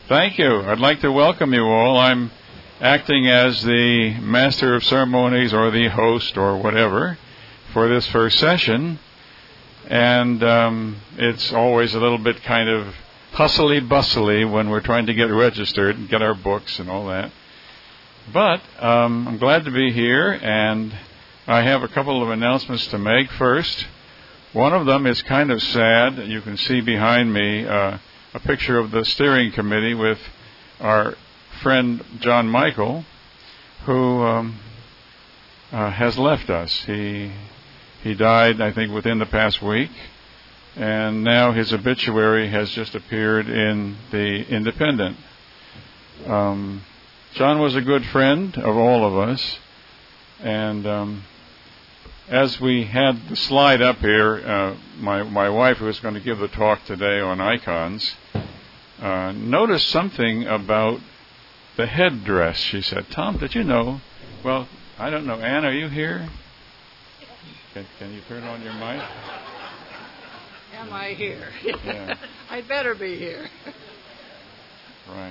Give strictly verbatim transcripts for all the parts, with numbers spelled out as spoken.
Thank you. I'd like to welcome you all. I'm acting as the Master of Ceremonies or the host or whatever for this first session. And um, it's always a little bit kind of hustly-bustly when we're trying to get registered and get our books and all that. But um, I'm glad to be here, and I have a couple of announcements to make. First, one of them is kind of sad. You can see behind me uh, a picture of the steering committee with our friend John Michael, who um, uh, has left us. He he died, I think, within the past week, and now his obituary has just appeared in the Independent. Um, John was a good friend of all of us, and um, as we had the slide up here, uh, my my wife, who was going to give the talk today on icons, uh, noticed something about the headdress. She said, "Tom, did you know?" Well, I don't know. Ann, are you here? Can, can you turn on your mic? Am I here? Yeah. I'd better be here. Right.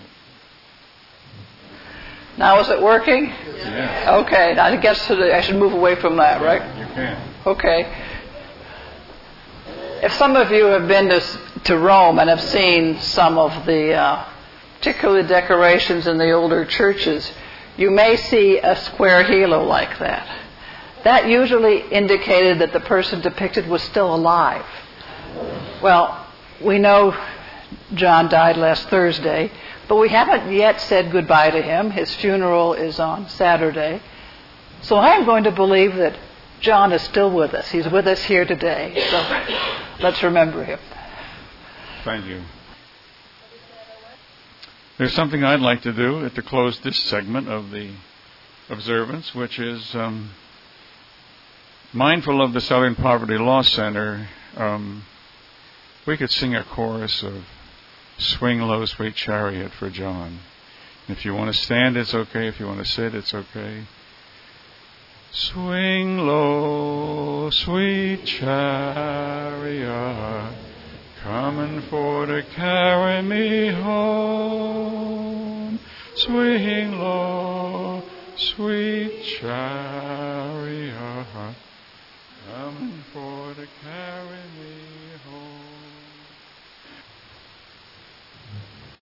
Now is it working? Yeah. Okay. Now I guess I should move away from that, right? You can. Okay. If some of you have been to, to Rome and have seen some of the uh, particularly decorations in the older churches, you may see a square halo like that. That usually indicated that the person depicted was still alive. Well, we know John died last Thursday, but we haven't yet said goodbye to him. His funeral is on Saturday. So I'm going to believe that John is still with us. He's with us here today. So let's remember him. Thank you. There's something I'd like to do to close this segment of the observance, which is um, mindful of the Southern Poverty Law Center. Um, we could sing a chorus of "Swing Low, Sweet Chariot" for John. If you want to stand, it's okay. If you want to sit, it's okay. Swing low, sweet chariot, coming for to carry me home. Swing low, sweet chariot, coming for to carry me